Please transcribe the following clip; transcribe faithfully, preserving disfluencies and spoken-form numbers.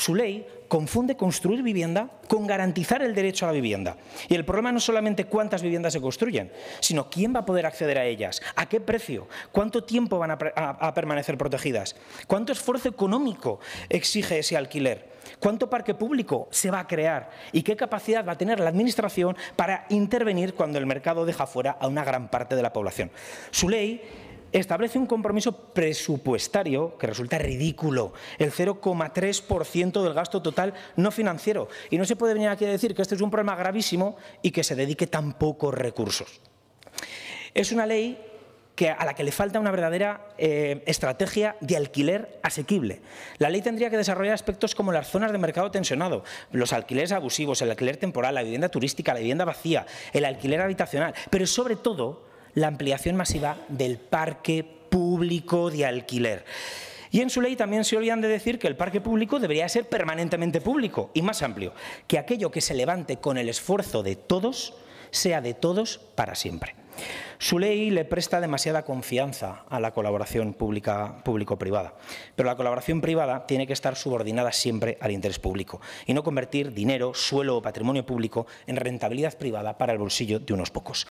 Su ley confunde construir vivienda con garantizar el derecho a la vivienda. Y el problema no es solamente cuántas viviendas se construyen, sino quién va a poder acceder a ellas, a qué precio, cuánto tiempo van a, a, a permanecer protegidas, cuánto esfuerzo económico exige ese alquiler, cuánto parque público se va a crear y qué capacidad va a tener la Administración para intervenir cuando el mercado deja fuera a una gran parte de la población. Su ley establece un compromiso presupuestario que resulta ridículo, el cero coma tres por ciento del gasto total no financiero. Y no se puede venir aquí a decir que este es un problema gravísimo y que se dedique tan pocos recursos. Es una ley que, a la que le falta una verdadera eh, estrategia de alquiler asequible. La ley tendría que desarrollar aspectos como las zonas de mercado tensionado, los alquileres abusivos, el alquiler temporal, la vivienda turística, la vivienda vacía, el alquiler habitacional, pero sobre todo la ampliación masiva del parque público de alquiler. Y en su ley también se olvidan de decir que el parque público debería ser permanentemente público y más amplio, que aquello que se levante con el esfuerzo de todos sea de todos para siempre. Su ley le presta demasiada confianza a la colaboración pública, público-privada, pero la colaboración privada tiene que estar subordinada siempre al interés público y no convertir dinero, suelo o patrimonio público en rentabilidad privada para el bolsillo de unos pocos.